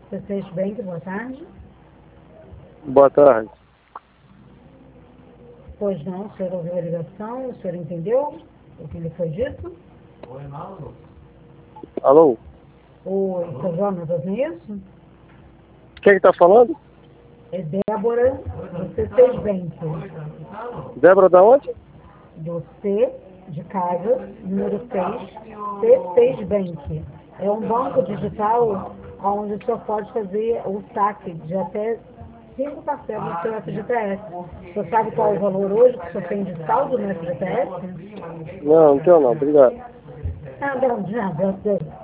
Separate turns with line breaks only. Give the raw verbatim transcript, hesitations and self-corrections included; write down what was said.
C seis Bank, boa tarde.
Boa tarde.
Pois não, o senhor ouviu a ligação, o senhor entendeu o que lhe foi dito?
Alô?
Oi, seu Jonas, não é isso?
Quem está falando?
É Débora, do C seis Bank.
Débora da onde?
Do C de casa, número seis, C seis Bank. É um banco digital onde o senhor pode fazer o saque de até cinco parcelas do seu F G T S. O senhor sabe qual é o valor hoje que o senhor tem de saldo no F G T S?
Não, não tenho não, obrigado.
Ah, não, de nada.